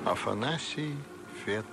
Афанасий Фет.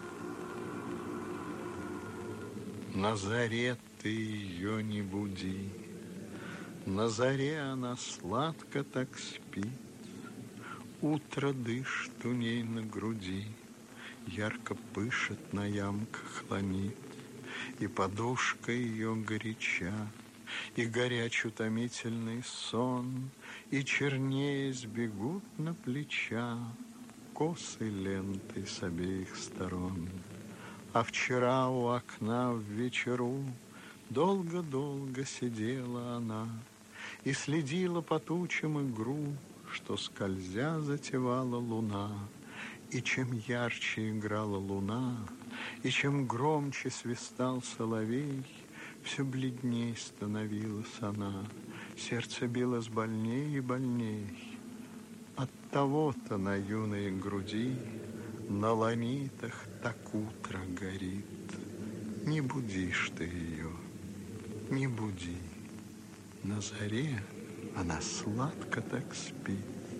На заре ты ее не буди, на заре она сладко так спит, утро дышит у ней на груди, ярко пышет на ямках хламид, и подушка ее горяча, и горяч утомительный сон, и чернее сбегут на плеча косы ленты с обеих сторон. А вчера у окна в вечеру долго-долго сидела она и следила по тучам игру, что скользя затевала луна. И чем ярче играла луна, и чем громче свистал соловей, все бледней становилась она, сердце билось больней и больней. От того-то на юной груди, на ланитах так утро горит. Не будишь ты ее, не буди, на заре она сладко так спит.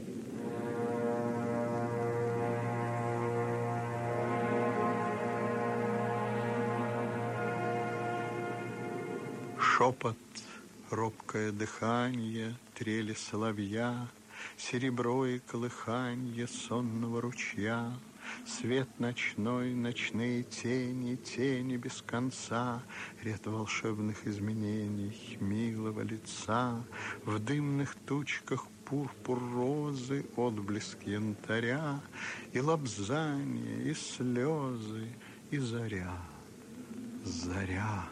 Шепот, робкое дыханье, трели соловья, серебро и колыханье сонного ручья, свет ночной, ночные тени, тени без конца, ряд волшебных изменений милого лица, в дымных тучках пурпур розы, отблеск янтаря, и лобзание, и слезы, и заря, заря.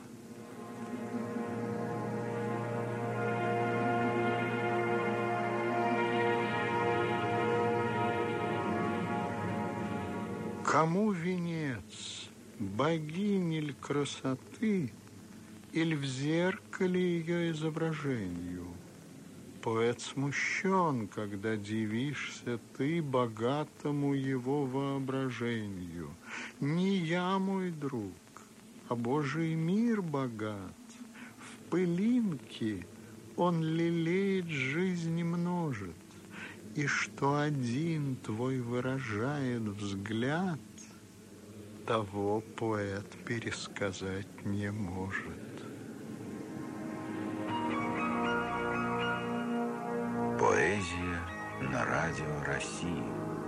Кому венец, богини ль красоты, или в зеркале ее изображению? Поэт смущен, когда дивишься ты богатому его воображению. Не я, мой друг, а Божий мир богат. В пылинке он лелеет жизнь и множит. И что один твой выражает взгляд, того поэт пересказать не может. Поэзия на радио России.